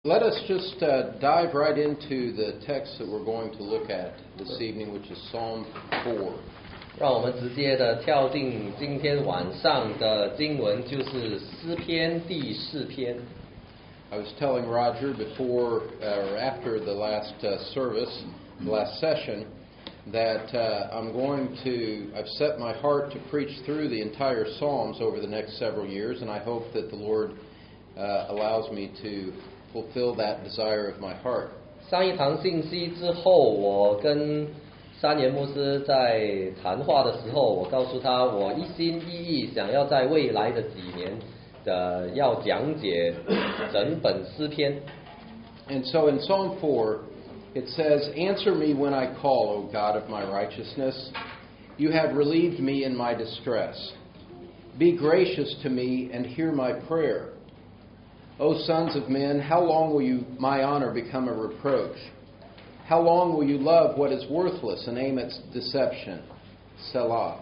Let us just dive right into the text that we're going to look at this evening, which is Psalm 4. 让我们直接的跳进今天晚上的经文，就是诗篇第4篇。 I was telling Roger before or after the last service, the last session, that I've set my heart to preach through the entire Psalms over the next several years, and I hope that the Lord allows me to fulfill that desire of my heart. 上一堂信息之后，我跟三言牧师在谈话的时候，我告诉他，我一心一意想要在未来的几年要讲解整本诗篇。 And so in Psalm 4, it says, "Answer me when I call, O God of my righteousness. You have relieved me in my distress. Be gracious to me and hear my prayer. O sons of men, how long will my honor become a reproach? How long will you love what is worthless and aim at deception? Selah.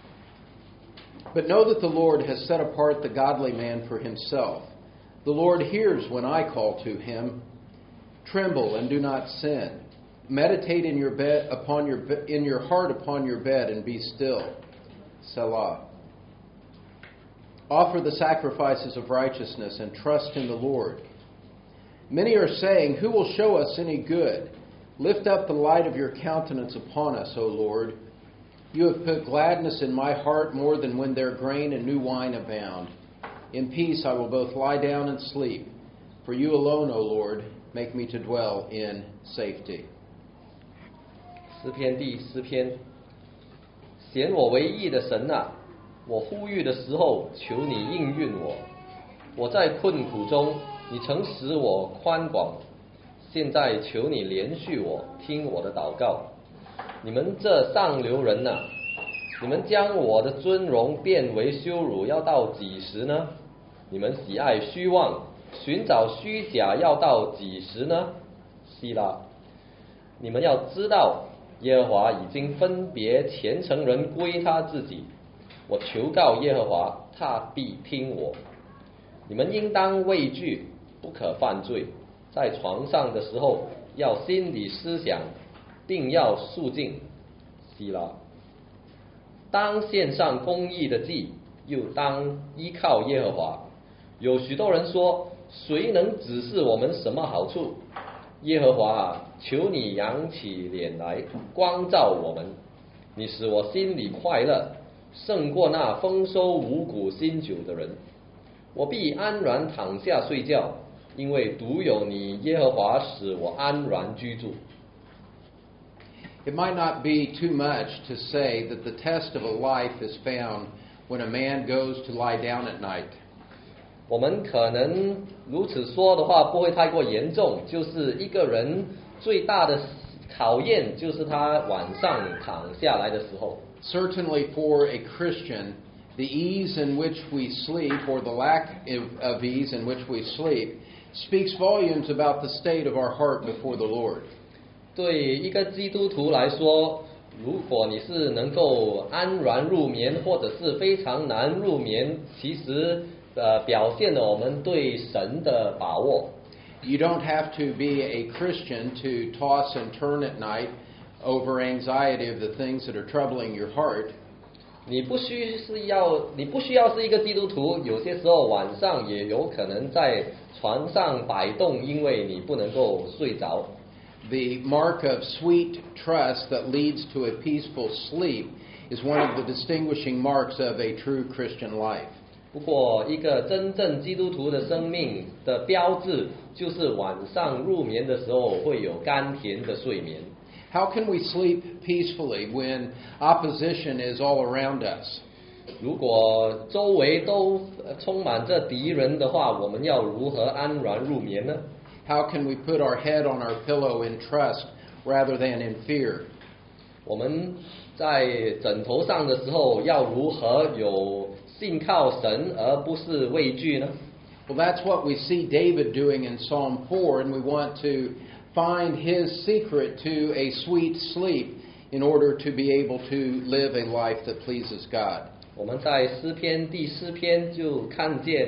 But know that the Lord has set apart the godly man for himself. The Lord hears when I call to him. Tremble and do not sin. Meditate in your heart upon your bed and be still. Selah. Offer the sacrifices of righteousness and trust in the Lord. Many are saying, who will show us any good? Lift up the light of your countenance upon us, O Lord. You have put gladness in my heart more than when their grain and new wine abound. In peace I will both lie down and sleep. For you alone, O Lord, make me to dwell in safety." 诗篇第4篇，显我为义的神啊，我呼吁的时候，求你应允我。我在困苦中，你曾使我宽广。现在求你怜恤我，听我的祷告。你们这上流人啊，你们将我的尊荣变为羞辱，要到几时呢？你们喜爱虚妄，寻找虚假，要到几时呢？希拉，你们要知道，耶和华已经分别虔诚人归他自己。我求告耶和华，他必听我。你们应当畏惧，不可犯罪。在床上的时候，要心里思想，并要肃静。希拉，当献上公义的祭，又当依靠耶和华。有许多人说，谁能指示我们什么好处？耶和华啊，求你扬起脸来，光照我们。你使我心里快乐，胜过那丰收五谷新酒的人。我必安然躺下睡觉，因为独有你耶和华使我安然居住。 It might not be too much to say that the test of a life is found when a man goes to lie down at night. 我们可能如此说的话不会太过严重，就是一个人最大的考验就是他晚上躺下来的时候。 Certainly for a Christian, the ease in which we sleep, or the lack of ease in which we sleep, speaks volumes about the state of our heart before the Lord. 对一个基督徒来说，如果你是能够安然入眠，或者是非常难入眠，其实表现了我们对神的把握。 You don't have to be a Christian to toss and turn at night over anxiety of the things that are troubling your heart. 你不需要是一个基督徒，有些时候晚上也有可能在床上摆动，因为你不能够睡着。 The mark of sweet trust that leads to a peaceful sleep is one of the distinguishing marks of a true Christian life. 不过，一个真正基督徒的生命的标志，就是晚上入眠的时候会有甘甜的睡眠。 How can we sleep peacefully when opposition is all around us? 如果周围都充满着敌人的话，我们要如何安然入眠呢？ How can we put our head on our pillow in trust rather than in fear? 我们在枕头上的时候，要如何有信靠神，而不是畏惧呢？ Well, that's what we see David doing in Psalm 4, and we want to find his secret to a sweet sleep in order to be able to live a life that pleases God. 我们在诗篇第4篇就看见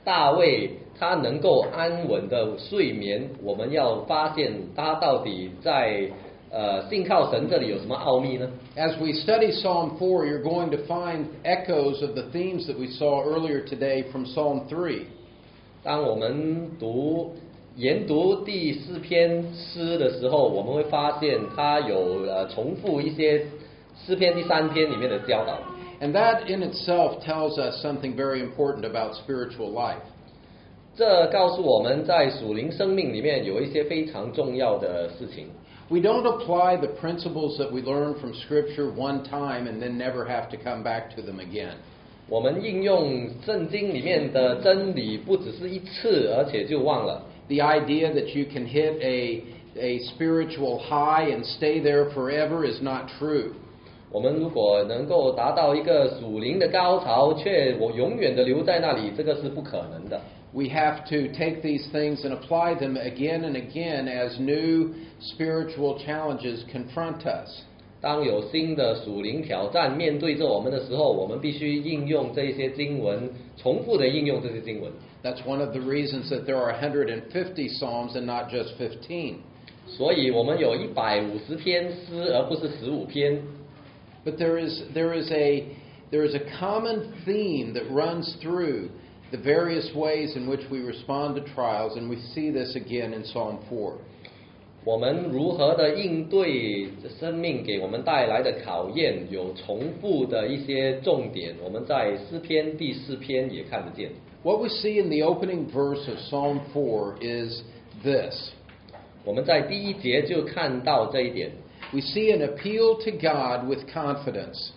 大卫他能够安稳的睡眠，我们要发现他到底在信靠神这里有什么奥秘呢？ As we study Psalm 4, you're going to find echoes of the themes that we saw earlier today from Psalm 3. 当我们研读第4篇诗的时候，我们会发现它有重复一些诗篇第3篇里面的教导。 And that in itself tells us something very important about spiritual life. 这告诉我们在属灵生命里面有一些非常重要的事情。 We don't apply the principles that we learn from Scripture one time and then never have to come back to them again. 我们应用圣经里面的真理不只是一次，而且就忘了。 The idea that you can hit a spiritual high and stay there forever is not true. 我们如果能够达到一个属灵的高潮，却我永远的留在那里，这个是不可能的。 We have to take these things and apply them again and again as new spiritual challenges confront us. 当有新的属灵挑战面对着我们的时候，我们必须应用这些经文，重复的应用这些经文。 That's one of the reasons that there are 150 Psalms and not just 15. 所以我们有150篇诗，而不是15篇。 But there is a common theme that runs through the various ways in which we respond to trials, and we see this again in Psalm 4. 我们如何的应对生命给我们带来的考验，有重复的一些重点，我们在诗篇第4篇也看得见。 What we see in the opening verse of Psalm 4 is this. 我们在第1节就看到这一点。 We see an appeal to God with confidence.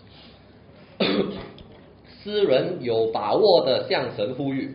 诗人有把握的向神呼吁。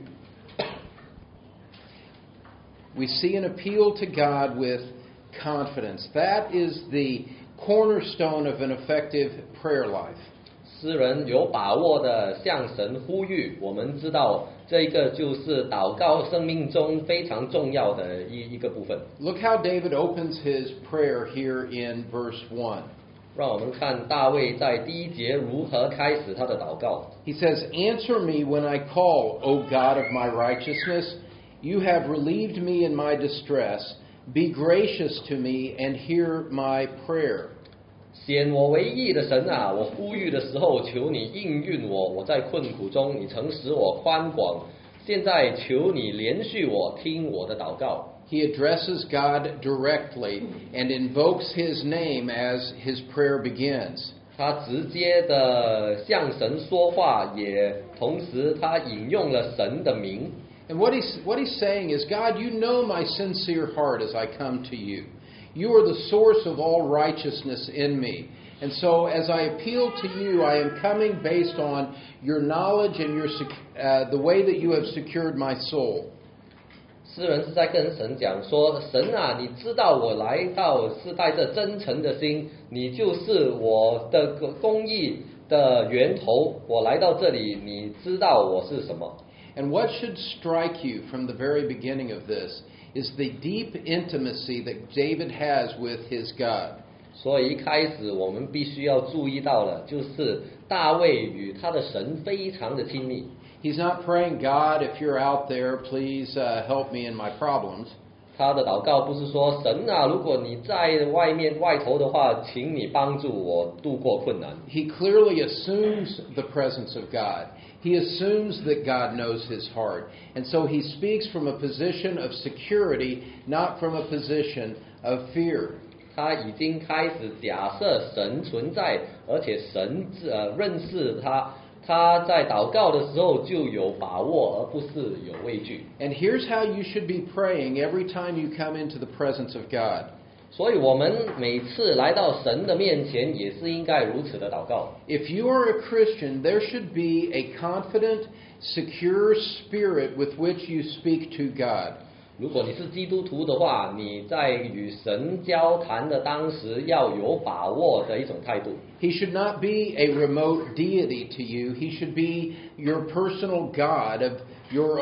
We see an appeal to God with confidence. That is the cornerstone of an effective prayer life. 诗人有把握的向神呼吁，我们知道这个就是祷告生命中非常重要的一个部分。 Look how David opens his prayer here in verse 1. 让我们看大卫在第1节如何开始他的祷告。 He says, "Answer me when I call, O God of my righteousness. You have relieved me in my distress. Be gracious to me and hear my prayer." 显我为义的神啊，我呼吁的时候，求你应允我。我在困苦中，你曾使我宽广。现在求你怜恤我，听我的祷告。 He addresses God directly and invokes his name as his prayer begins. 他直接的向神说话，也同时他引用了神的名。 And what he's saying is, God, you know my sincere heart as I come to you. You are the source of all righteousness in me. And so as I appeal to you, I am coming based on your knowledge and the way that you have secured my soul. 诗人是在跟神讲说，神啊，你知道我来到是带着真诚的心，你就是我的公义的源头。我来到这里，你知道我是什么。 And what should strike you from the very beginning of this is the deep intimacy that David has with his God. 所以一开始我们必须要注意到了，就是大卫与他的神非常的亲密。 He's not praying, God, if you're out there, please help me in my problems. 他的祷告不是说，神啊，如果你在外头的话，请你帮助我度过困难。 He clearly assumes the presence of God. He assumes that God knows his heart. And so he speaks from a position of security, not from a position of fear. 他已经开始假设神存在，而且神认识他。他在祷告的时候就有把握，而不是有畏惧。 And here's how you should be praying every time you come into the presence of God. 所以我们每次来到神的面前，也是应该如此的祷告。 If you are a Christian, there should be a confident, secure spirit with which you speak to God. 如果你是基督徒的话，你在与神交谈的当时要有把握的一种态度。 He should not be a remote deity to you. He should be your personal God of your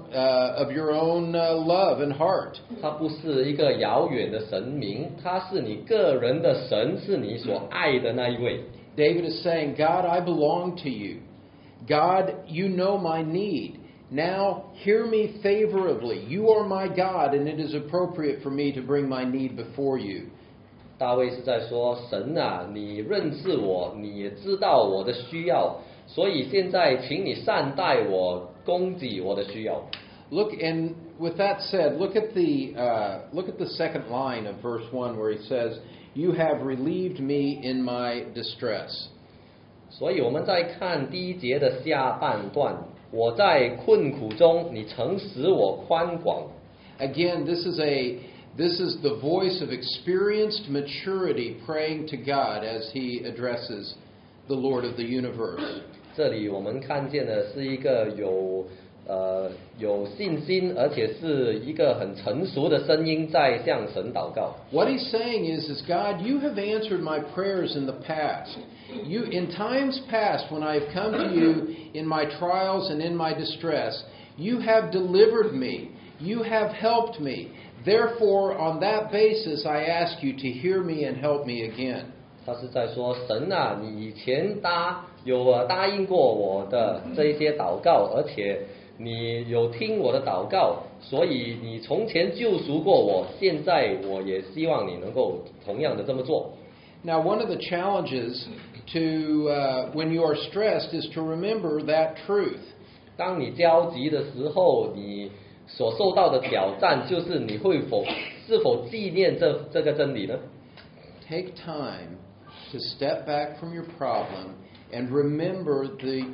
own love and heart. 他不是一个遥远的神明，他是你个人的神，是你所爱的那一位。 David is saying, God, I belong to you. God, you know my need. Now hear me favorably. You are my God, and it is appropriate for me to bring my need before you. 大卫是在说，神啊，你认识我，你也知道我的需要，所以现在请你善待我，供给我的需要。 Look, and with that said, look at the second line of verse 1 where he says, "You have relieved me in my distress." 所以我们再看第一节的下半段，我在困苦中，你曾使我宽广。 Again, this is the voice of experienced maturity praying to God as he addresses the Lord of the universe. 这里我们看见的是一个有信心，而且是一个很成熟的声音在向神祷告。 What he's saying is God, you have answered my prayers in the past. You, in times past, when I have come to you in my trials and in my distress, you have delivered me. You have helped me. Therefore, on that basis, I ask you to hear me and help me again. 他是在说，神啊，你以前有答应过我的这一些祷告，而且你有听我的祷告，所以你从前救赎过我，现在我也希望你能够同样的这么做。 Now, one of the challenges when you are stressed is to remember that truth. 当你焦急的时候，你所受到的挑战就是你是否纪念这个真理呢？ Take time to step back from your problem and remember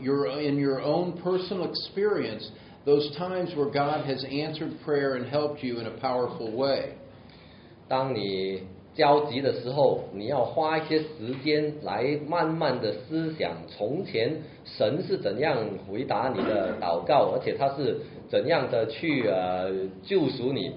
in your own personal experience those times where God has answered prayer and helped you in a powerful way. 当你焦急的时候，你要花一些时间来慢慢的思想从前神是怎样回答你的祷告，而且他是怎样的去救赎你。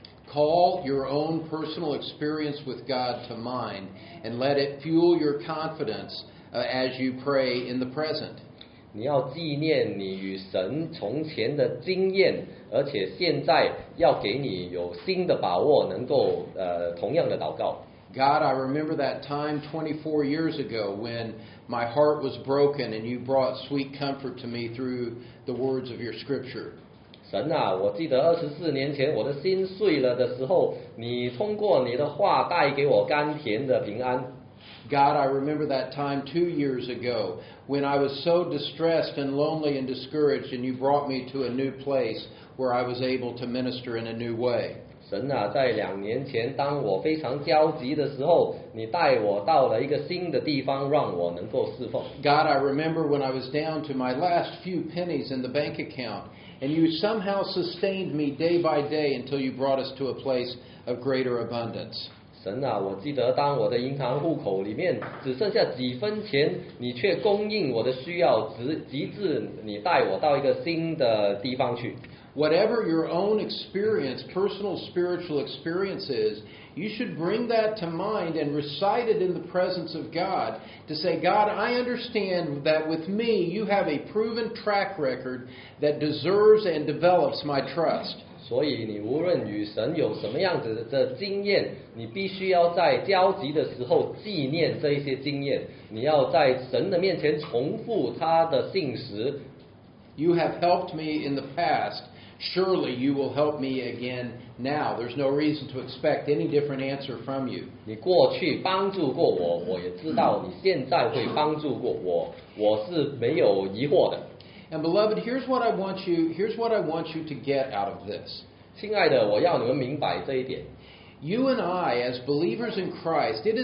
Call your own personal experience with God to mind and let it fuel your confidence as you pray in the present. 你要纪念你与神从前的经验，而且现在要给你有新的把握，能够同样的祷告。 God, I remember that time 24 years ago when my heart was broken and you brought sweet comfort to me through the words of your scripture. 神啊，我记得24年前我的心碎了的时候，你通过你的话带给我甘甜的平安。 God, I remember that time 2 years ago when I was so distressed and lonely and discouraged and you brought me to a new place where I was able to minister in a new way. 神啊，在2年前，当我非常焦急的时候，你带我到了一个新的地方，让我能够侍奉。 God, I remember when I was down to my last few pennies in the bank account, and you somehow sustained me day by day until you brought us to a place of greater abundance. 神啊，我记得当我的银行户口里面只剩下几分钱，你却供应我的需要，直至你带我到一个新的地方去。 Whatever your own experience, personal spiritual experience is, you should bring that to mind and recite it in the presence of God to say, God, I understand that with me you have a proven track record that deserves and develops my trust. 所以你无论与神有什么样子的经验，你必须要在焦急的时候纪念这一些经验，你要在神的面前重复他的信实。 You have helped me in the past. Surely you will help me again now. There's no reason to expect any different answer from you. 你过去帮助过我，我也知道你现在会帮助过我，我是没有疑惑的。 And beloved, here's what I want you to get out of this. 亲爱的，我要你们明白这一点。 You and I, as believers in Christ, it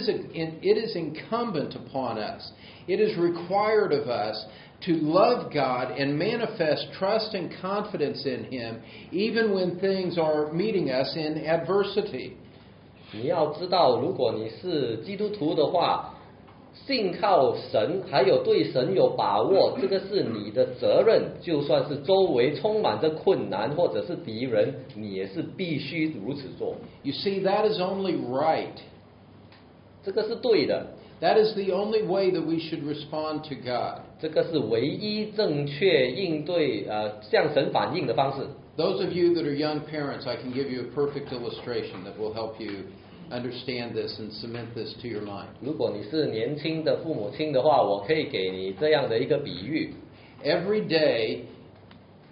is incumbent upon us. It is required of us to love God and manifest trust and confidence in Him, even when things are meeting us in adversity. 你要知道，如果你是基督徒的话，信靠神，还有对神有把握，这个是你的责任。就算是周围充满着困难或者是敌人，你也是必须如此做。 You see, that is only right. 这个是对的。 That is the only way that we should respond to God. 这个是唯一正确应对向神反应的方式。 Those of you that are young parents, I can give you a perfect illustration that will help you understand this and cement this to your mind. 如果你是年轻的父母亲的话，我可以给你这样的一个比喻。 Every day,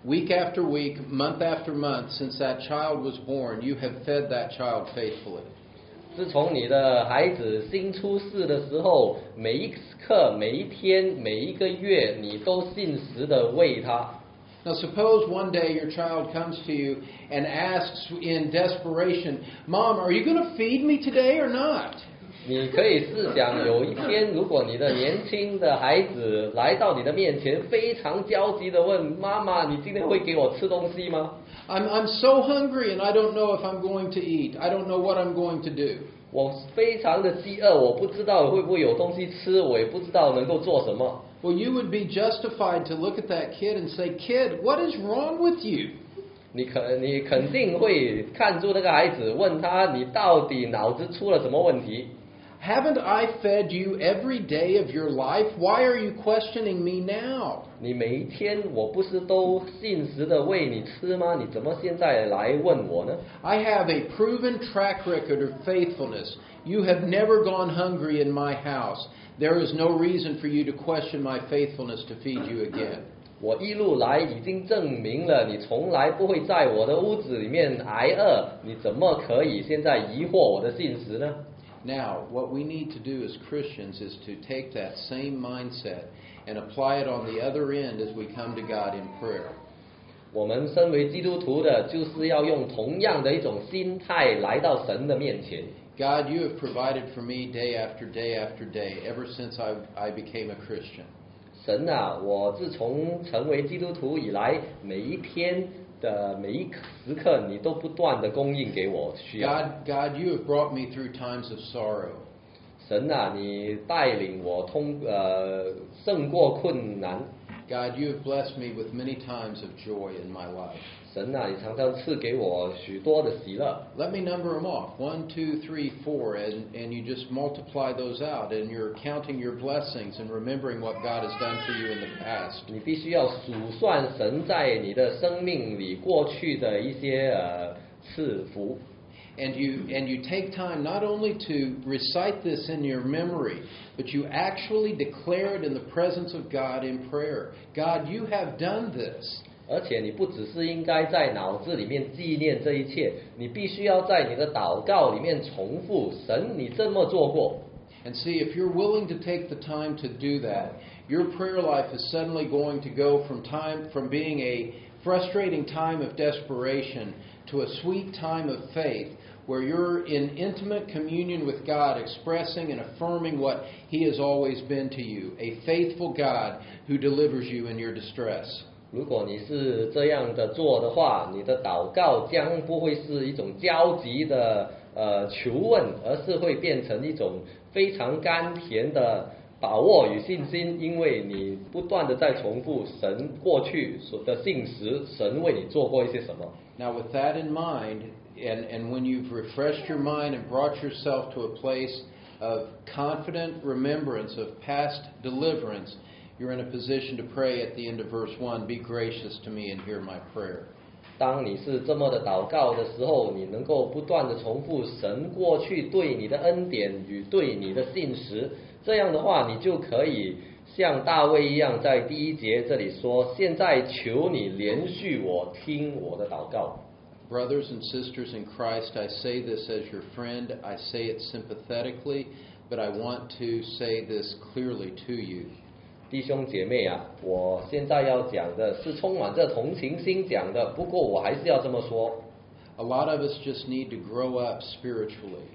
week after week, month after month, since that child was born, you have fed that child faithfully. 自从你的孩子新出世的时候，每一刻、每一天、每一个月，你都信实的喂他。 Now suppose one day your child comes to you and asks in desperation, Mom, are you going to feed me today or not? 你可以试想，有一天，如果你的年轻的孩子来到你的面前，非常焦急的问妈妈：“你今天会给我吃东西吗？” I'm so hungry and I don't know if I'm going to eat. I don't know what I'm going to do. 我非常的饥饿，我不知道会不会有东西吃，我也不知道能够做什么。 Well, you would be justified to look at that kid and say, Kid, what is wrong with you? 你肯定会看住那个孩子，问他：“你到底脑子出了什么问题？” Haven't I fed you every day of your life? Why are you questioning me now? 你每一天我不是都信实的喂你吃吗？你怎么现在来问我呢？ I have a proven track record of faithfulness. You have never gone hungry in my house. There is no reason for you to question my faithfulness to feed you again. 我一路来已经证明了，你从来不会在我的屋子里面挨饿，你怎么可以现在疑惑我的信实呢？ Now, what we need to do as Christians is to take that same mindset and apply it on the other end as we come to God in prayer. 我们身为基督徒的，就是要用同样的一种心态来到神的面前。 God, you have provided for me day after day after day ever since I became a Christian. 神啊，我自从成为基督徒以来，每一天的每一时刻，你都不断的供应给我需要。 God, you have brought me through times of sorrow. 神啊，你带领我胜过困难。 God, you have blessed me with many times of joy in my life. 神啊，你常常赐给我许多的喜乐。 Let me number them off. 1, 2, 3, 4, and you just multiply those out, and you're counting your blessings and remembering what God has done for you in the past. 你必须要数算神在你的生命里过去的一些赐福。 And you take time not only to recite this in your memory, but you actually declare it in the presence of God in prayer. God, you have done this. 而且你不只是应该在脑子里面纪念这一切，你必须要在你的祷告里面重复：神，你这么做过。 And see, if you're willing to take the time to do that, your prayer life is suddenly going to go from being a frustrating time of desperation to a sweet time of faith, where you're in intimate communion with God, expressing and affirming what He has always been to you, a faithful God who delivers you in your distress. 如果你是这样的做的话，你的祷告将不会是一种焦急的求问，而是会变成一种非常甘甜的把握与信心，因为你不断的在重复神过去的信实，神为你做过一些什么。 Now with that in mind, and when you've refreshed your mind and brought yourself to a place of confident remembrance of past deliverance, you're in a position to pray at the end of verse 1, be gracious to me and hear my prayer. 当你是这么的祷告的时候，你能够不断的重复神过去对你的恩典与对你的信实，这样的话，你就可以像大卫一样，在第1节这里说：现在求你连续我，听我的祷告。 Brothers and sisters in Christ, I say this as your friend. I say it sympathetically, but I want to say this clearly to you. 弟兄姐妹啊，我现在要讲的是充满着同情心讲的，不过我还是要这么说。 A lot of us just need to grow up spiritually.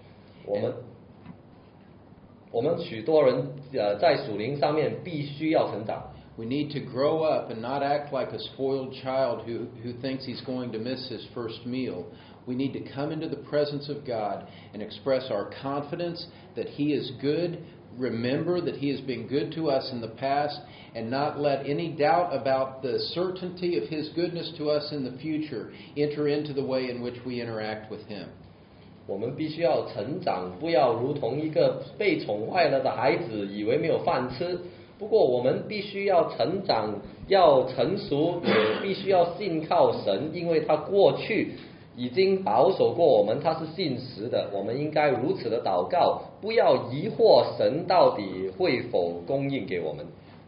我们许多人在属灵上面必须要成长。 We need to grow up and not act like a spoiled child who thinks he's going to miss his first meal. We need to come into the presence of God and express our confidence that He is good, remember that He has been good to us in the past, and not let any doubt about the certainty of His goodness to us in the future enter into the way in which we interact with Him. 我们必须要成长，不要如同一个被宠坏了的孩子，以为没有饭吃。不过我们必须要成长，要成熟，也必须要信靠神，因为他过去已经保守过我们，他是信实的。我们应该如此的祷告，不要疑惑神到底会否供应给我们。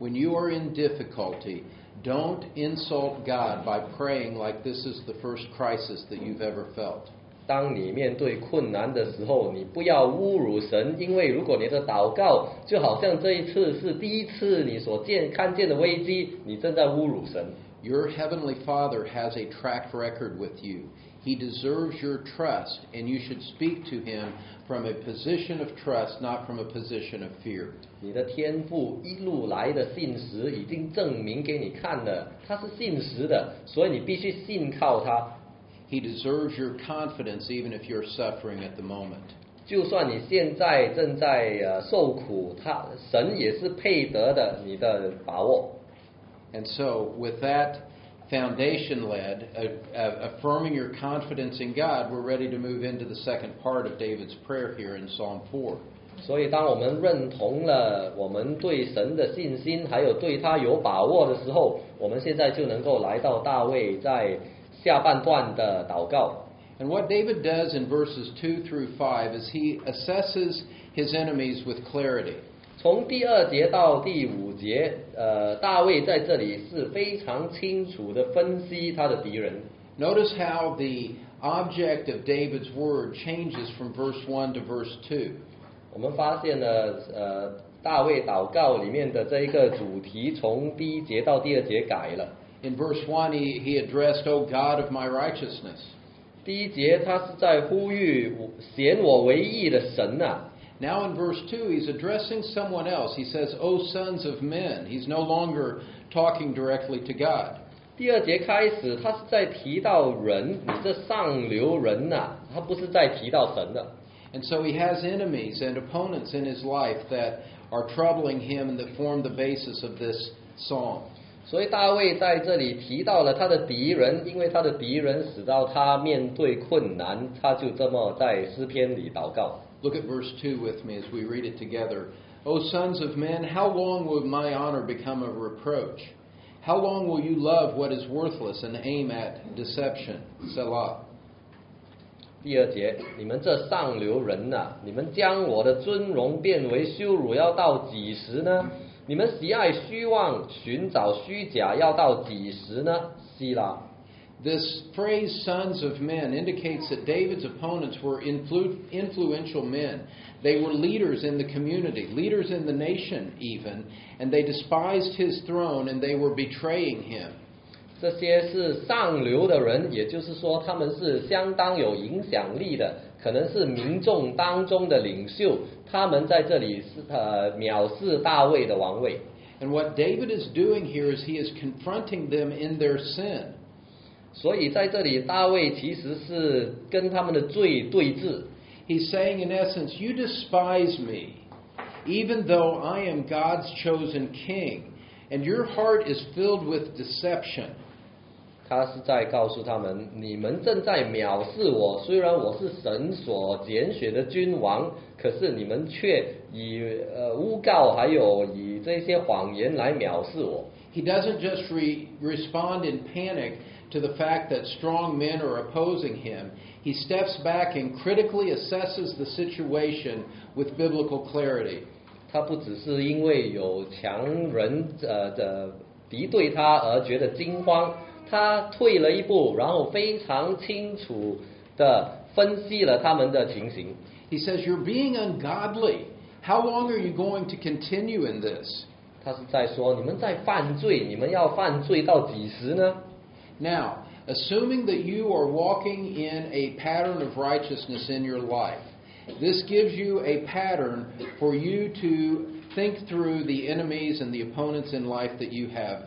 when you are in difficulty, don't insult God by praying like this is the first crisis that you've ever felt. 当你面对困难的时候，你不要侮辱神，因为如果你的祷告就好像这一次是第一次你所看见的危机，你正在侮辱神。 Your Heavenly Father has a track record with you. He deserves your trust, and you should speak to Him from a position of trust, not from a position of fear. 你的天父一路来的信实已经证明给你看了，他是信实的，所以你必须信靠他。 He deserves your confidence even if you're suffering at the moment. 就算你现在正在受苦，神也是配得的你的把握。 And so, with that foundation led, affirming your confidence in God, we're ready to move into the second part of David's prayer here in Psalm 4. 所以当我们认同了我们对神的信心，还有对他有把握的时候，我们现在就能够来到大卫在下半段的祷告。 And what David does in verses 2 through 5 is he assesses his enemies with clarity. 从第2节到第5节，大卫在这里是非常清楚的分析他的敌人。 Notice how the object of David's word changes from verse 1 to verse 2. 我们发现了，大卫祷告里面的这一个主题，从第1节到第2节改了。 In verse 1, he addressed, O God of my righteousness. 第1节他是在呼吁显我为义的神啊。 Now in verse 2, he's addressing someone else. He says, O sons of men. He's no longer talking directly to God. 第2节开始，他是在提到人，你这上流人呐，他不是在提到神的。 And so he has enemies and opponents in his life that are troubling him and that form the basis of this psalm. 所以大卫在这里提到了他的敌人，因为他的敌人使到他面对困难，他就这么在诗篇里祷告。 Look at verse 2 with me as we read it together. O sons of men, how long will my honor become a reproach? How long will you love what is worthless and aim at deception? Selah. 第2节，你们这上流人呐，你们将我的尊荣变为羞辱，要到几时呢？你们喜爱虚妄，寻找虚假，要到几时呢？希拉。 This phrase, sons of men, indicates that David's opponents were influential men. They were leaders in the community, leaders in the nation even, and they despised his throne and they were betraying him. 这些是上流的人，也就是说他们是相当有影响力的，可能是民众当中的领袖，他们在这里是藐视大卫的王位。 And what David is doing here is he is confronting them in their sin. 所以在这里大卫其实是跟他们的罪对峙。 He's saying in essence, you despise me, even though I am God's chosen king, and your heart is filled with deception. 他是在告诉他们，你们正在藐视我，虽然我是神所拣选的君王，可是你们却以诬告还有以这些谎言来藐视我。 He doesn't just respond in panic to the fact that strong men are opposing him. He steps back and critically assesses the situation with biblical clarity. 他不只是因为有强人敌对他而觉得惊慌，他退了一步，然后非常清楚地分析了他们的情形。 He says, "You're being ungodly. How long are you going to continue in this?" 他是在说，你们在犯罪，你们要犯罪到几时呢？ Now, assuming that you are walking in a pattern of righteousness in your life, this gives you a pattern for you to think through the enemies and the opponents in life that you have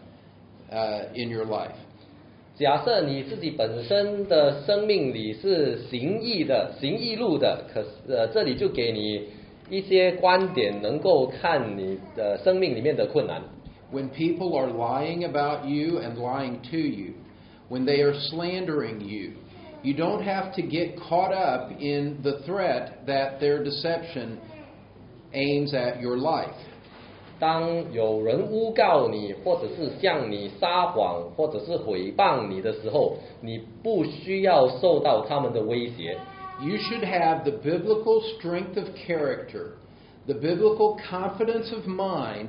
in your life. 假设你自己本身的生命里是行义路的，可是这里就给你一些观点，能够看你的生命里面的困难。 When people are lying about you and lying to you, when they are slandering you, you don't have to get caught up in the threat that their deception aims at your life. 当有人诬告你，或者是向你撒谎，或者是毁谤你的时候，你不需要受到他们的威胁。 You should have the biblical strength of character, the biblical confidence of mind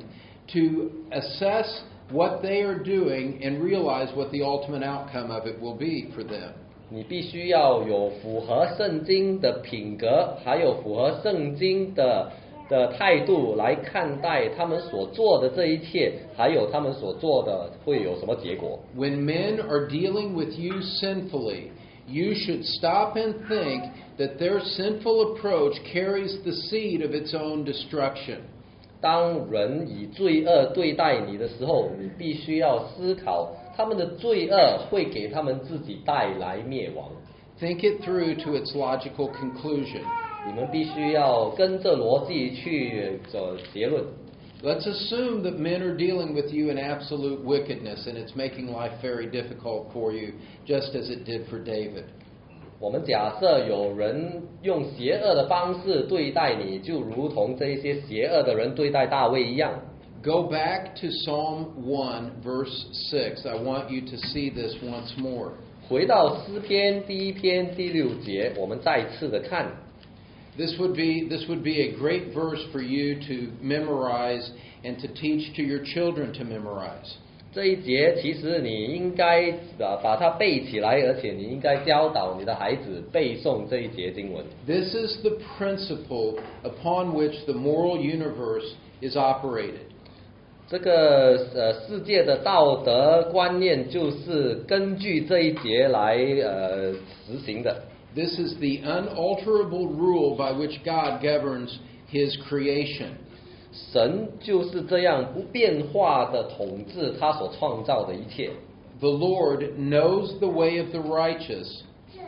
to assess what they are doing and realize what the ultimate outcome of it will be for them. 你必须要有符合圣经的品格，还有符合圣经的态度来看待他们所做的这一切，还有他们所做的会有什么结果。 When men are dealing with you sinfully, you should stop and think that their sinful approach carries the seed of its own destruction. 当人以罪恶对待你的时候，你必须要思考，他们的罪恶会给他们自己带来灭亡。 Think it through to its logical conclusion. 你们必须要跟着逻辑去走结论。 Let's assume that men are dealing with you in absolute wickedness and it's making life very difficult for you, just as it did for David. 我们假设有人用邪恶的方式对待你，就如同这些邪恶的人对待大卫一样。 Go back to Psalm 1, verse 6. I want you to see this once more. 回到诗篇第1篇第6节，我们再次的看。 This would be a great verse for you to memorize and to teach to your children to memorize. 这一节其实你应该把它背起来，而且你应该教导你的孩子背诵这一节经文。 This is the principle upon which the moral universe is operated. 这个世界的道德观念就是根据这一节来实行的。 This is the unalterable rule by which God governs His creation. 神就是这样不变化的统治他所创造的一切。 The Lord knows the way of the righteous,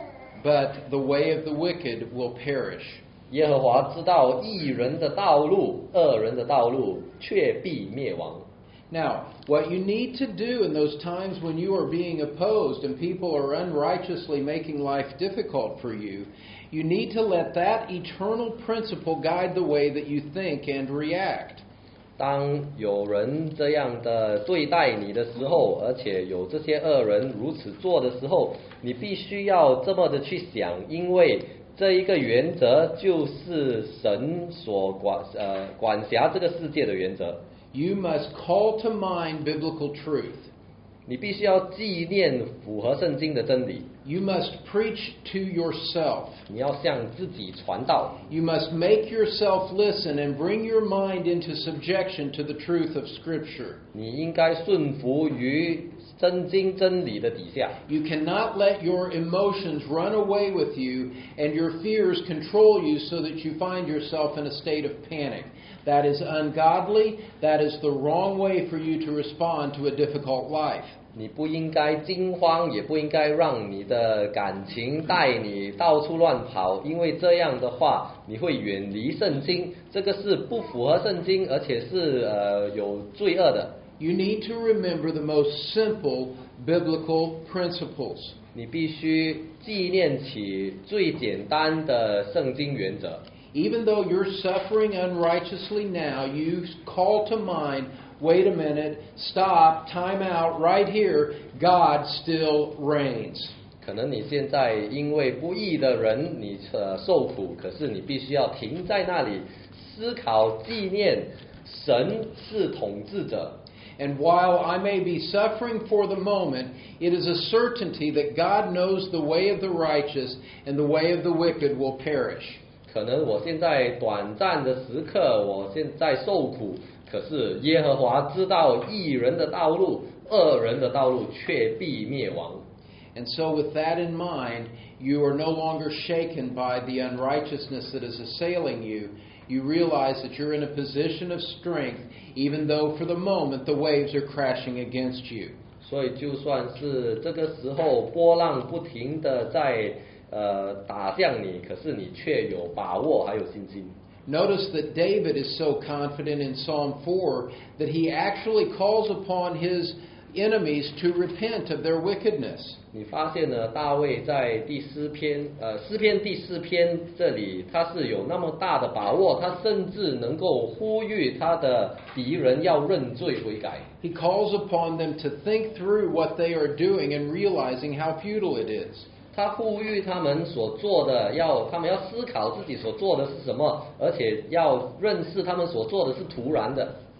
but the way of the wicked will perish. 耶和华知道义人的道路，恶人的道路却必灭亡。 Now, what you need to do in those times when you are being opposed and people are unrighteously making life difficult for you, you need to let that eternal principle guide the way that you think and react. 当有人这样的对待你的时候，而且有这些恶人如此做的时候，你必须要这么的去想，因为这一个原则就是神所管辖这个世界的原则。 You must call to mind biblical truth. 你必须要纪念符合圣经的真理。 You must preach to yourself. 你要向自己传道。 You must make yourself listen and bring your mind into subjection to the truth of Scripture. 你应该顺服于圣经真理的底下。 You cannot let your emotions run away with you and your fears control you so that you find yourself in a state of panic. That is ungodly. That is the wrong way for you to respond to a difficult life. 你不应该惊慌，也不应该让你的感情带你到处乱跑，因为这样的话你会远离圣经，这个是不符合圣经，而且是有罪恶的。 You need to remember the most simple biblical principles. 你必须纪念起最简单的圣经原则。 Even though you're suffering unrighteously now, you call to mind, wait a minute, stop, time out, right here, God still reigns. 可能你现在因为不义的人你受苦，可是你必须要停在那里思考纪念神是统治者。 And while I may be suffering for the moment, it is a certainty that God knows the way of the righteous and the way of the wicked will perish. 可能我现在短暂的时刻，我现在受苦，可是耶和华知道义人的道路，恶人的道路却必灭亡。 And so with that in mind, you are no longer shaken by the unrighteousness that is assailing you. You realize that you're in a position of strength, even though for the moment the waves are crashing against you. 所以就算是这个时候波浪不停的在打向你，可是你却有把握还有信心。 Notice that David is so confident in Psalm 4 that he actually calls upon his enemies to repent of their wickedness. 你发现呢，大卫在诗篇第4篇这里，他是有那么大的把握，他甚至能够呼吁他的敌人要认罪悔改。 He calls upon them to think through what they are doing and realizing how futile it is. 他呼吁他们所做的他们要思考自己所做的是什么，而且要认识他们所做的是徒然的。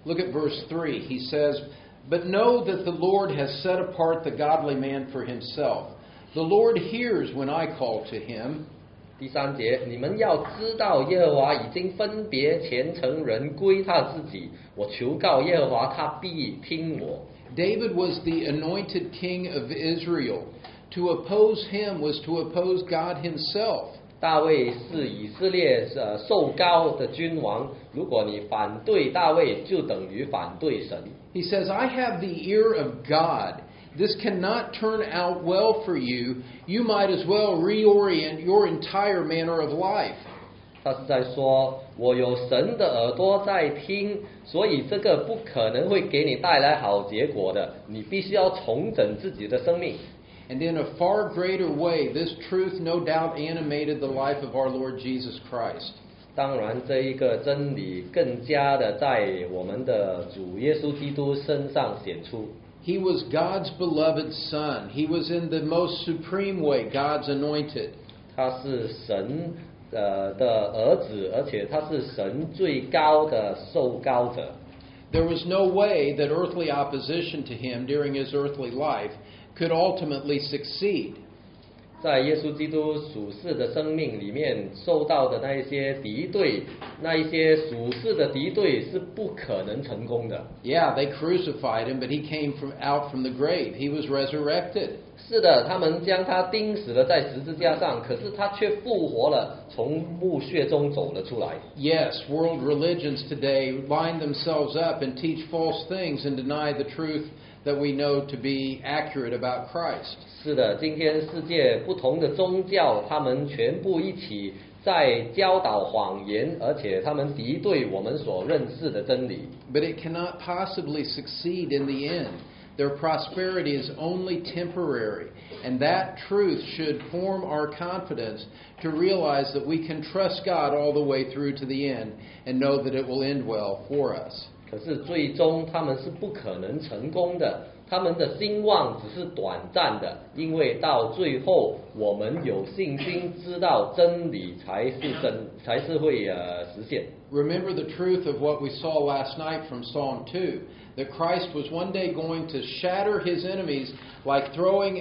Look at verse 3. He says, "But know that the Lord has set apart the godly man for himself. The Lord hears when I call to him." 第3节，你们要知道耶和华已经分别虔诚人归他自己，我求告耶和华，他必听我。 David was the anointed king of Israel. To oppose him was to oppose God himself. 大卫是以色列受膏的君王，如果你反对大卫，就等于反对神。 He says, "I have the ear of God. This cannot turn out well for you. You might as well reorient your entire manner of life." 他是在说，我有神的耳朵在听，所以这个不可能会给你带来好结果的，你必须要重整自己的生命。 And in a far greater way, this truth no doubt animated the life of our Lord Jesus Christ. 当然，这一个真理更加的在我们的主耶稣基督身上显出。 He was God's beloved Son. He was in the most supreme way God's anointed. 他是神的儿子，而且他是神最高的受膏者。 There was no way that earthly opposition to him during his earthly life could ultimately succeed. 在耶稣基督属世的生命里面受到的那一些敌对，那一些属世的敌对是不可能成功的。 Yeah, they crucified him, but he came out from the grave. He was resurrected. 是的，他们将他钉死了在十字架上，可是他却复活了，从墓穴中走了出来。 Yes, world religions today line themselves up and teach false things and deny the truth that we know to be accurate about Christ. 是的，今天世界不同的宗教，他们全部一起在教导谎言，而且他们敌对我们所认识的真理。 But it cannot possibly succeed in the end. Their prosperity is only temporary, and that truth should form our confidence to realize that we can trust God all the way through to the end and know that it will end well for us. 可是最终他们是不可能成功的，他们的兴旺只是短暂的，因为到最后我们有信心知道真理才是会实现。 Remember the truth of what we saw last night from Psalm 2, that Christ was one day going to shatter his enemies like throwing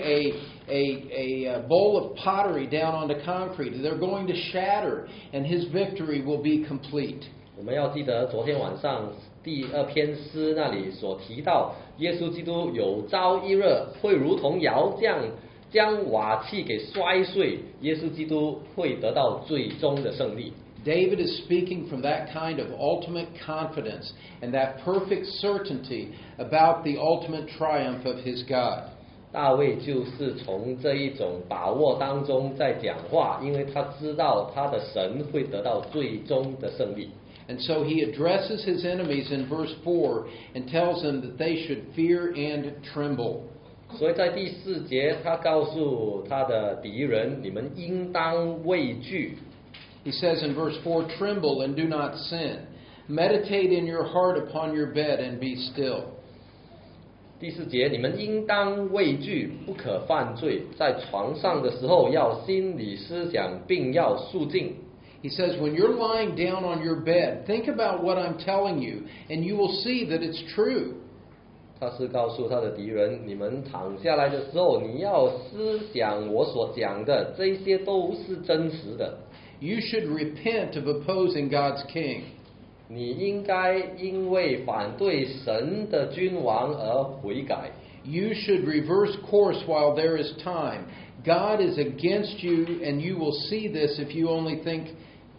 a bowl of pottery down onto concrete. They're going to shatter, and his victory will be complete. 我们要记得昨天晚上第2篇诗那里所提到，耶稣基督有朝一日会如同窑匠将瓦器给摔碎，耶稣基督会得到最终的胜利。 David is speaking from that kind of ultimate confidence and that perfect certainty about the ultimate triumph of his God. 大卫就是从这一种把握当中在讲话，因为他知道他的神会得到最终的胜利。 And so he addresses his enemies in verse 4 and tells them that they should fear and tremble. 所以在第4节，他告诉他的敌人：“你们应当畏惧。” He says in verse 4, "Tremble and do not sin. Meditate in your heart upon your bed and be still." 第4节，你们应当畏惧，不可犯罪。在床上的时候，要心里思想，并要肃静。 He says, when you're lying down on your bed, think about what I'm telling you, and you will see that it's true. 他是告诉他的敌人，你们躺下来的时候，你要思想我所讲的，这些都是真实的。 You should repent of opposing God's king. 你应该因为反对神的君王而悔改。 You should reverse course while there is time. God is against you, and you will see this if you only think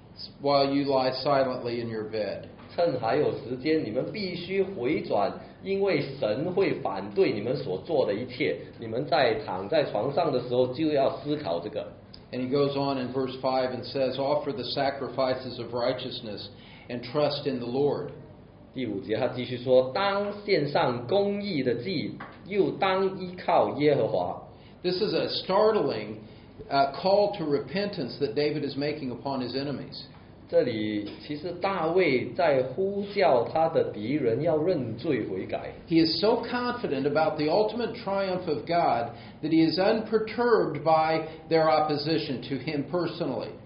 while you lie silently in your bed. 趁还有时间，你们必须回转，因为神会反对你们所做的一切。你们在躺在床上的时候，就要思考这个。 And he goes on in verse 5 and says, "Offer the sacrifices of righteousness and trust in the Lord." 第5节他继续说，当献上公义的祭，又当依靠耶和华。 This is a startling call to repentance that David is making upon his enemies. 这里其实大卫在呼叫他的敌人要认罪悔改。 He is so confident about the ultimate triumph of God that he is unperturbed by their opposition to him personally.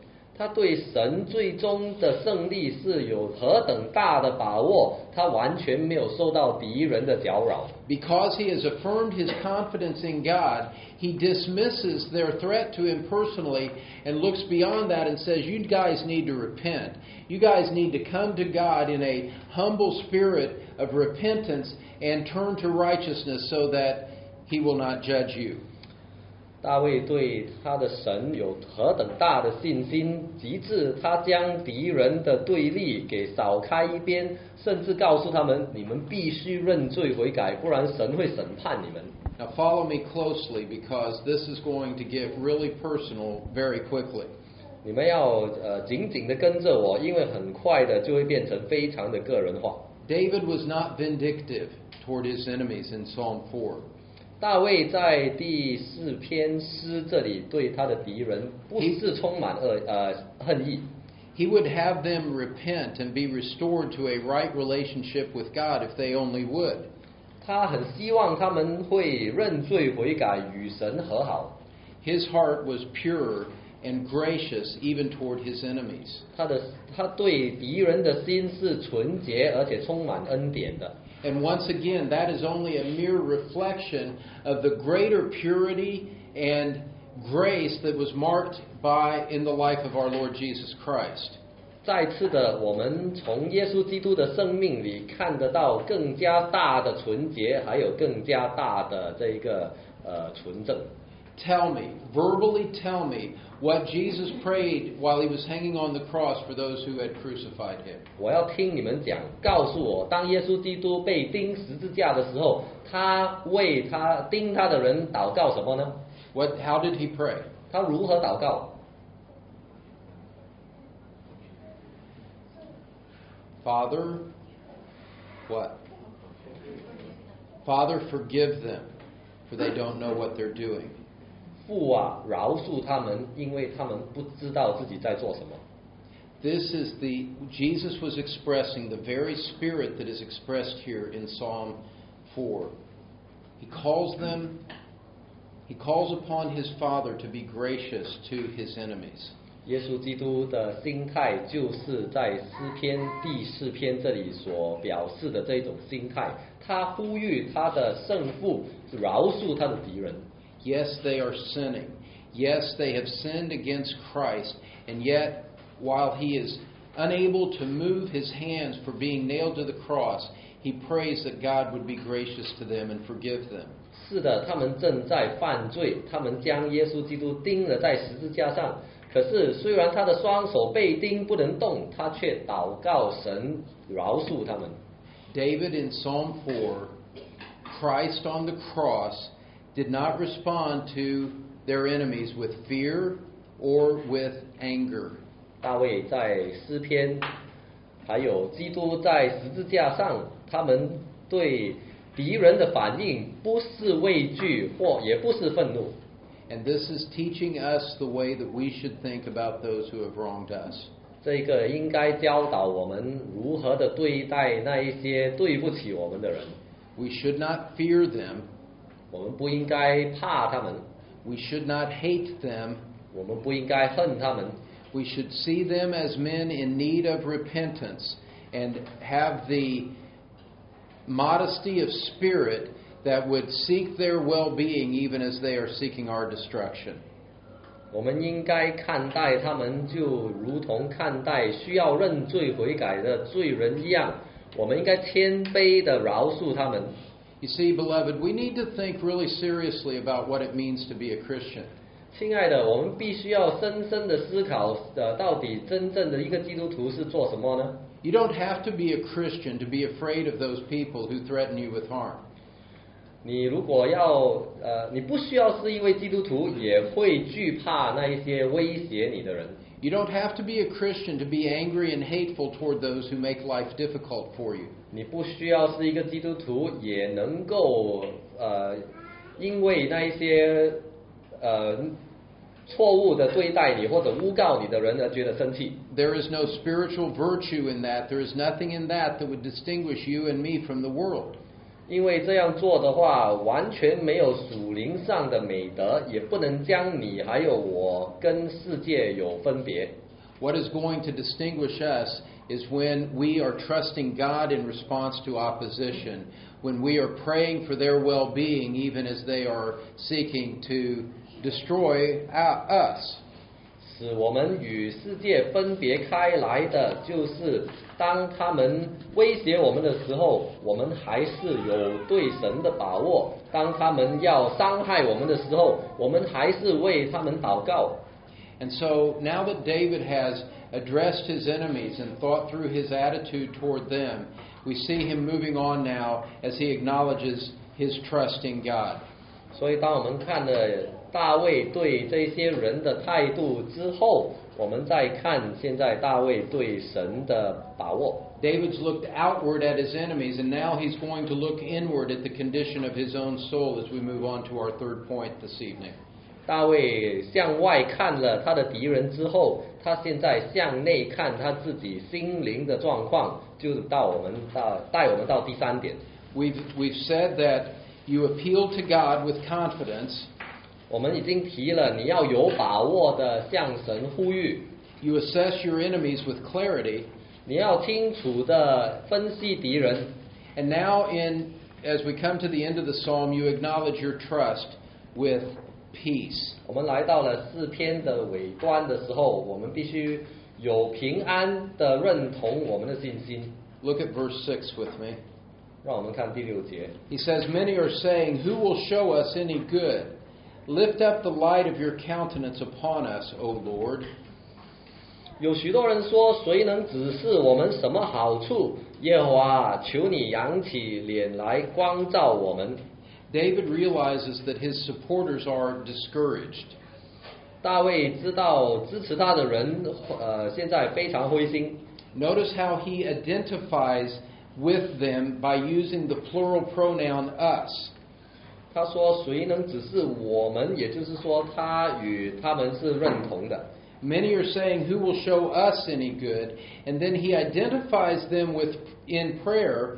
他对神最终的胜利是有何等大的把握，他完全没有受到敌人的搅扰。 Because he has affirmed his confidence in God, he dismisses their threat to him personally and looks beyond that and says, you guys need to repent. You guys need to come to God in a humble spirit of repentance and turn to righteousness so that he will not judge you. 大卫对他的神有何等大的信心，极致他将敌人的对立给扫开一边，甚至告诉他们：你们必须认罪悔改，不然神会审判你们。 Now follow me closely because this is going to get really personal very quickly. 你们要紧紧的跟着我，因为很快的就会变成非常的个人化。 David was not vindictive toward his enemies in Psalm 4. 大卫在第4篇诗这里对他的敌人不是充满恨意。 He would have them repent and be restored to a right relationship with God if they only would. 他很希望他们会认罪悔改，与神和好。 His heart was pure and gracious even toward his enemies. 他对敌人的心是纯洁而且充满恩典的。 And once again, that is only a mere reflection of the greater purity and grace that was marked by in the life of our Lord Jesus Christ. 再次的，我们从耶稣基督的生命里看得到更加大的纯洁，还有更加大的这个纯正。 Tell me, verbally tell me, what Jesus prayed while he was hanging on the cross for those who had crucified him. 我要听你们讲，告诉我，当耶稣基督被钉十字架的时候，他为他钉他的人祷告什么呢？ How did he pray? 他如何祷告？ Father, what? Father, forgive them, for they don't know what they're doing. 父啊，饶恕他们，因为他们不知道自己在做什么。 Jesus was expressing the very spirit that is expressed here in Psalm 4. He calls upon his Father to be gracious to his enemies. 耶稣基督的心态就是在诗篇第4篇这里所表示的这种心态，他呼吁他的圣父饶恕他的敌人。 Yes, they are sinning. Yes, they have sinned against Christ. And yet, while he is unable to move his hands for being nailed to the cross, he prays that God would be gracious to them and forgive them. 是的，他们正在犯罪，他们将耶稣基督钉了在十字架上。可是，虽然他的双手被钉不能动，他却祷告神饶恕他们。 David in Psalm 4, Christ on the cross did not respond to their enemies with fear or with anger. 大卫在诗篇，还有基督在十字架上，他们对敌人的反应不是畏惧，或也不是愤怒。 And this is teaching us the way that we should think about those who have wronged us. 这个应该教导我们如何的对待那一些对不起我们的人。 We should not fear them. 我们不应该怕他们。 We should not hate them. 我们不应该恨他们。 We should see them as men in need of repentance and have the modesty of spirit that would seek their well-being even as they are seeking our destruction. 我们应该看待他们就如同看待需要认罪悔改的罪人一样，我们应该谦卑地饶恕他们。 You see, beloved, we need to think really seriously about what it means to be a Christian. 亲爱的，我们必须要深深地思考，到底真正的一个基督徒是做什么呢？ You don't have to be a Christian to be afraid of those people who threaten you with harm. 你如果要你不需要是一位基督徒，也会惧怕那一些威胁你的人。 You don't have to be a Christian to be angry and hateful toward those who make life difficult for you. 你不需要是一个基督徒，也能够因为那一些错误的对待你或者诬告你的人而觉得生气。 There is no spiritual virtue in that. There is nothing in that that would distinguish you and me from the world. 因为这样做的话，完全没有属灵上的美德，也不能将你还有我跟世界有分别。 What is going to distinguish us is when we are trusting God in response to opposition, when we are praying for their well-being even as they are seeking to destroy us. 使我们与世界分别开来的，就是当他们威胁我们的时候，我们还是有对神的把握；当他们要伤害我们的时候，我们还是为他们祷告。 And so now that David has addressed his enemies and thought through his attitude toward them, we see him moving on now as he acknowledges his trust in God. 所以当我们看了大卫对这些人的态度之后，我们再看现在大卫对神的把握。 David's looked outward at his enemies, and now he's going to look inward at the condition of his own soul as we move on to our third point this evening. 大卫向外看了他的敌人之后，他现在向内看他自己心灵的状况，就带我们到第三点。 We've said that you appeal to God with confidence. 我们已经提了，你要有把握的向神呼吁。 You assess your enemies with clarity. 你要清楚的分析敌人。 And now, as we come to the end of the psalm, you acknowledge your trust with peace. 我们来到了诗篇的尾端的时候，我们必须有平安的认同我们的信心。 Look at verse 6 with me. 让我们看第6节。 He says, Many are saying, Who will show us any good? Lift up the light of your countenance upon us, O Lord. 有许多人说，谁能指示我们什么好处？耶和华，求你扬起脸来光照我们。 David realizes that his supporters are discouraged. 大卫知道支持他的人，现在非常灰心。 Notice how he identifies with them by using the plural pronoun us. 他说：“谁能指示我们？”也就是说，他与他们是认同的。 Many are saying, "Who will show us any good?" And then he identifies them in prayer.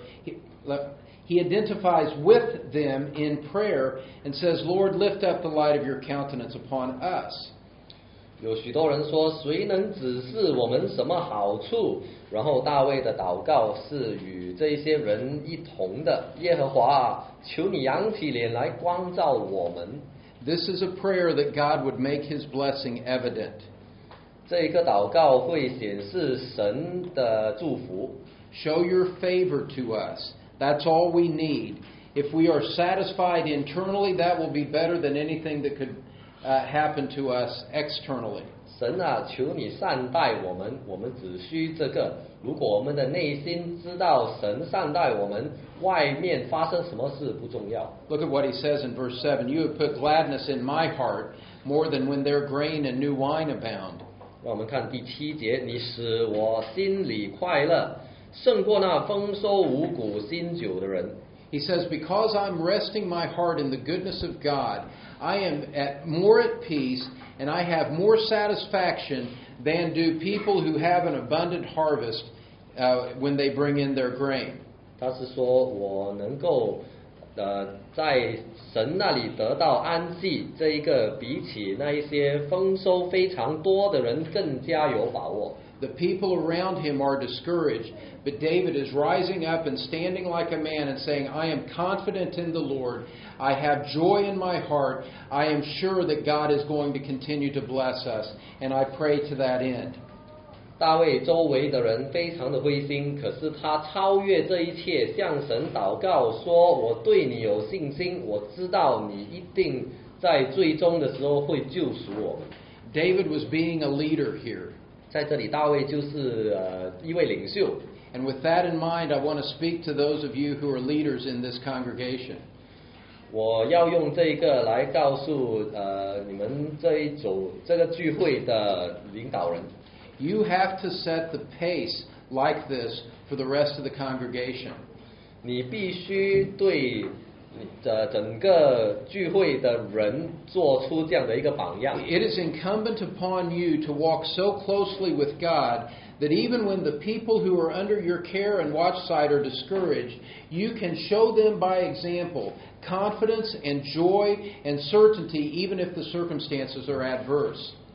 He identifies with them in prayer and says, "Lord, lift up the light of your countenance upon us." 有许多人说：“谁能指示我们什么好处？”然后大卫的祷告是与这些人一同的。耶和华，求你扬起脸来光照我们。 This is a prayer that God would make His blessing evident. 这个祷告会显示神的祝福。 Show your favor to us. That's all we need. If we are satisfied internally, that will be better than anything that could happen to us externally. 神啊，求你善待我们，我们只需这个。如果我们的内心知道神善待我们，外面发生什么事不重要。 Look at what he says in verse 7. You have put gladness in my heart more than when their grain and new wine abound. 让我们看第7节，你使我心里快乐，胜过那丰收五谷新酒的人。 He says, because I'm resting my heart in the goodness of God, I am more at peace and I have more satisfaction than do people who have an abundant harvest when they bring in their grain. 他是说我能够在神那里得到安息，这一个比起那一些丰收非常多的人更加有把握。 The people around him are discouraged, but David is rising up and standing like a man and saying, I am confident in the Lord. I have joy in my heart. I am sure that God is going to continue to bless us, and I pray to that end. 大卫周围的人非常的灰心，可是他超越这一切，向神祷告说：“我对你有信心，我知道你一定在最终的时候会救赎我们。” David was being a leader here. 在这里，大卫就是一位领袖。 And with that in mind, I want to speak to those of you who are leaders in this congregation. 我要用这个来告诉你们这个聚会的领导人。 You have to set the pace like this for the rest of the congregation. 你必须对整个聚会的人做出这样的一个榜样。 It is incumbent upon you to walk so closely with God that even when the people who are under your care and watch side are discouraged, you can show them by example confidence and joy and certainty even if the circumstances are adverse.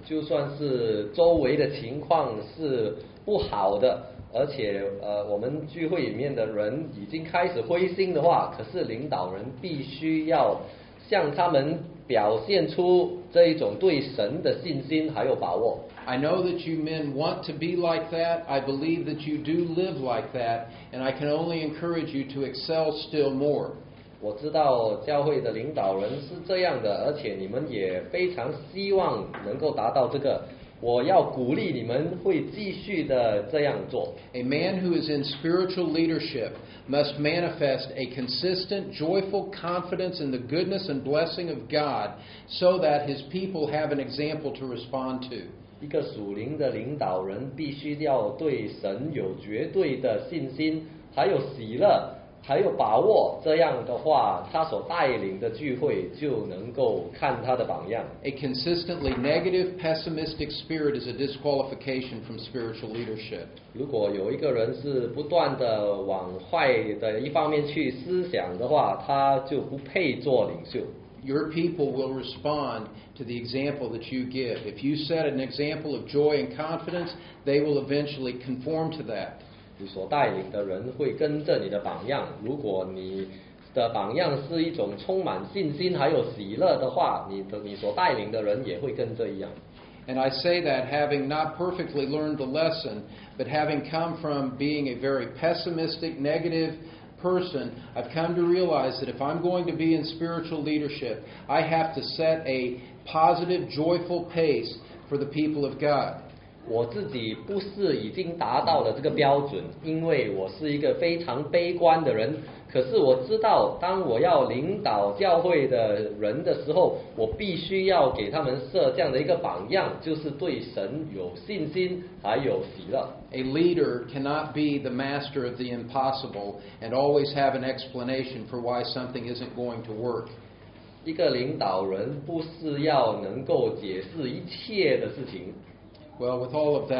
就算是周围的情况是不好的，而且我们聚会里面的人已经开始灰心的话，可是领导人必须要向他们表现出这一种对神的信心还有把握。 I know that you men want to be like that. I believe that you do live like that, and I can only encourage you to excel still more. 我知道教会的领导人是这样的，而且你们也非常希望能够达到这个。我要鼓励你们会继续的这样做。 A man who is in spiritual leadership must manifest a consistent, joyful confidence in the goodness and blessing of God so that his people have an example to respond to. 一个属灵的领导人必须要对神有绝对的信心，还有喜乐，还有把握，这样的话，他所带领的聚会就能够看他的榜样。 A consistently negative, pessimistic spirit is a disqualification from spiritual leadership. 如果有一个人是不断的往坏的一方面去思想的话，他就不配做领袖。 Your people will respond to the example that you give. If you set an example of joy and confidence, they will eventually conform to that. 你所带领的人会跟着你的榜样。如果你的榜样是一种充满信心还有喜乐的话，你所带领的人也会跟着一样。 And I say that having not perfectly learned the lesson, but having come from being a very pessimistic, negative person, I've come to realize that if I'm going to be in spiritual leadership, I have to set a positive, joyful pace for the people of God. 我自己不是已经达到了这个标准，因为我是一个非常悲观的人。可是我知道，当我要领导教会的人的时候，我必须要给他们设这样的一个榜样，就是对神有信心，还有喜乐。 A leader cannot be the master of the impossible and always have an explanation for why something isn't going to work. 一个领导人不是要能够解释一切的事情。 Well, with all of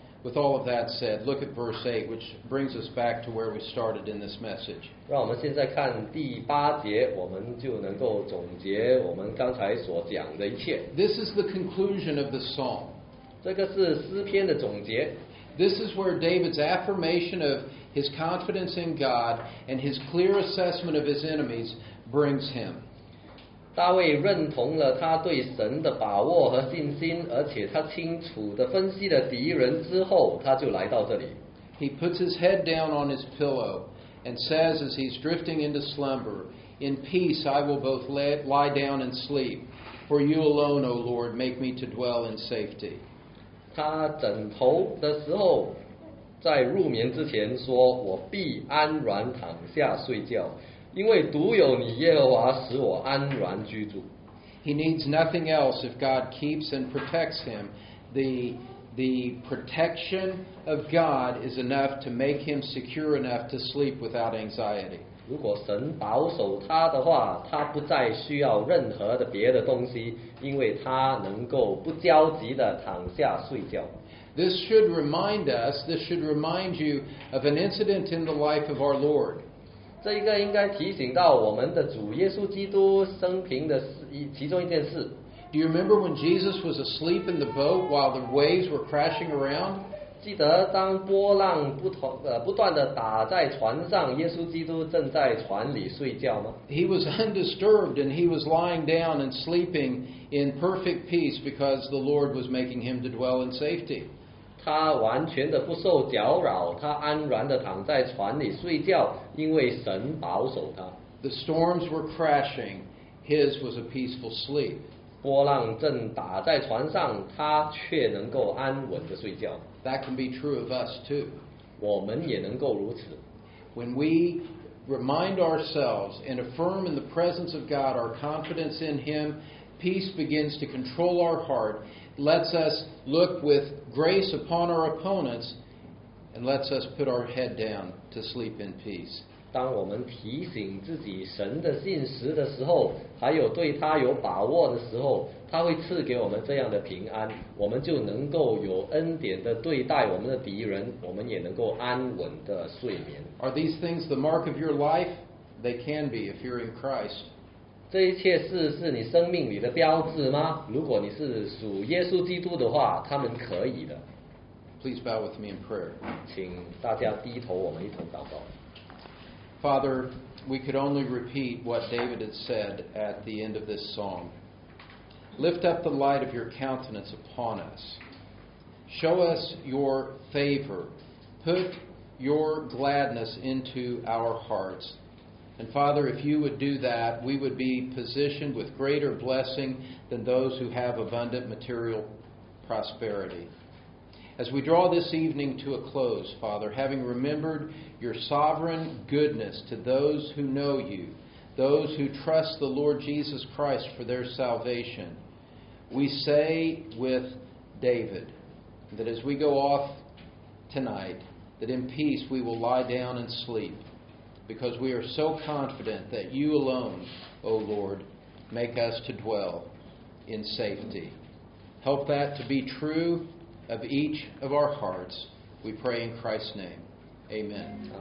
that said, look at verse 8, which brings us back to where we started in this message. 让我们现在看第8节，我们就能够总结我们刚才所讲的一切。 This is the conclusion of the psalm. 这个是诗篇的总结。 This is where David's affirmation of his confidence in God and his clear assessment of his enemies brings him. 大卫认同了他对神的把握和信心，而且他清楚地分析了敌人之后，他就来到这里。 He puts his head down on his pillow and says as he's drifting into slumber, "In peace I will both lie down and sleep, for you alone, O Lord, make me to dwell in safety." 他枕头的时候，在入眠之前说：“我必安然躺下睡觉。”因为独有你耶和华使我安然居住。 He needs nothing else if God keeps and protects him. The protection of God is enough to make him secure enough to sleep without anxiety. 如果神保守他的话，他不再需要任何的别的东西，因为他能够不焦急地躺下睡觉。 This should remind you of an incident in the life of our Lord. 这一个应该提醒到我们的主耶稣基督生平的其中一件事。 Do you remember when Jesus was asleep in the boat while the waves were crashing around? 记得当波浪不断的打在船上，耶稣基督正在船里睡觉吗？ He was undisturbed and he was lying down and sleeping in perfect peace because the Lord was making him to dwell in safety. 他完全的不受搅扰，他安然的躺在船里睡觉，因为神保守他。 The storms were crashing. His was a peaceful sleep. 波浪正打在船上，他却能够安稳的睡觉。 That can be true of us too. 我们也能够如此。 When we remind ourselves and affirm in the presence of God our confidence in Him, peace begins to control our heart, lets us look with grace upon our opponents, and lets us put our head down to sleep in peace. 当我们提醒自己神的信实的时候，还有对他有把握的时候，他会赐给我们这样的平安，我们就能够有恩典的对待我们的敌人，我们也能够安稳的睡眠。 Are these things the mark of your life? They can be if you're in Christ. 这一切事是你生命里的标志吗？如果你是属耶稣基督的话，他们可以的。 Please bow with me in prayer. 请大家低头，我们一同祷告。 Father, we could only repeat what David had said at the end of this song. Lift up the light of your countenance upon us. Show us your favor. Put your gladness into our hearts. And Father, if you would do that, we would be positioned with greater blessing than those who have abundant material prosperity. As we draw this evening to a close, Father, having remembered your sovereign goodness to those who know you, those who trust the Lord Jesus Christ for their salvation, we say with David that as we go off tonight, that in peace we will lie down and sleep, because we are so confident that you alone, O Lord, make us to dwell in safety. Help that to be true of each of our hearts. We pray in Christ's name. Amen.